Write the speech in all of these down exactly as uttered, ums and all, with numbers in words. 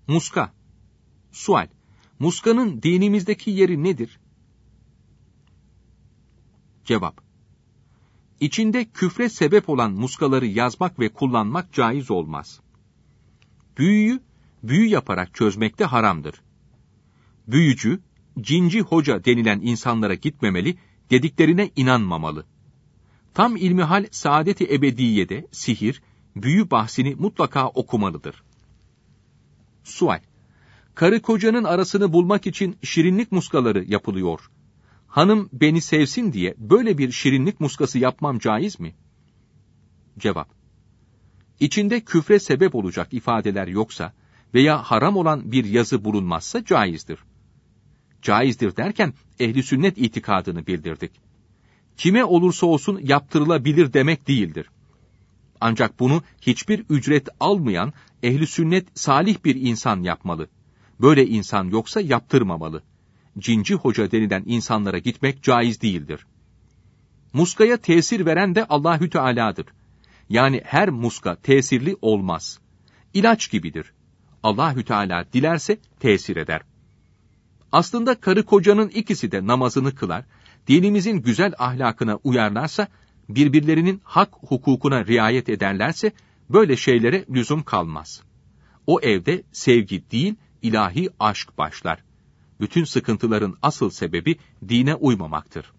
Muska. Sual: Muskanın dinimizdeki yeri nedir? Cevap: İçinde küfre sebep olan muskaları yazmak ve kullanmak caiz olmaz. Büyüyü, büyü yaparak çözmek de haramdır. Büyücü, cinci hoca denilen insanlara gitmemeli, dediklerine inanmamalı. Tam ilmihal saadet-i ebediyede sihir, büyü bahsini mutlaka okumalıdır. Sual: Karı kocanın arasını bulmak için şirinlik muskaları yapılıyor. Hanım beni sevsin diye böyle bir şirinlik muskası yapmam caiz mi? Cevap: İçinde küfre sebep olacak ifadeler yoksa veya haram olan bir yazı bulunmazsa caizdir. Caizdir derken ehli sünnet itikadını bildirdik. Kime olursa olsun yaptırılabilir demek değildir. Ancak bunu hiçbir ücret almayan ehli sünnet salih bir insan yapmalı. Böyle insan yoksa yaptırmamalı. Cinci hoca denilen insanlara gitmek caiz değildir. Muskaya tesir veren de Allahü Teala'dır. Yani her muska tesirli olmaz. İlaç gibidir. Allahü Teala dilerse tesir eder. Aslında karı kocanın ikisi de namazını kılar, dinimizin güzel ahlakına uyarlarsa, birbirlerinin hak hukukuna riayet ederlerse, böyle şeylere lüzum kalmaz. O evde sevgi değil, ilahi aşk başlar. Bütün sıkıntıların asıl sebebi dine uymamaktır.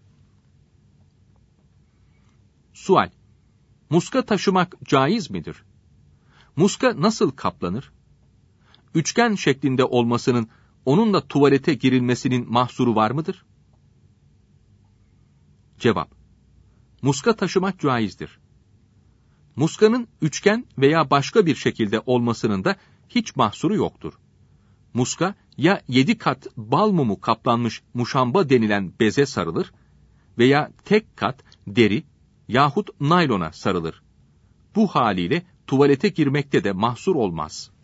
Sual: Muska taşımak caiz midir? Muska nasıl kaplanır? Üçgen şeklinde olmasının, onunla tuvalete girilmesinin mahsuru var mıdır? Cevap: Muska taşımak caizdir. Muskanın üçgen veya başka bir şekilde olmasının da hiç mahsuru yoktur. Muska ya yedi kat bal mumu kaplanmış muşamba denilen beze sarılır veya tek kat deri yahut naylona sarılır. Bu haliyle tuvalete girmekte de mahsur olmaz.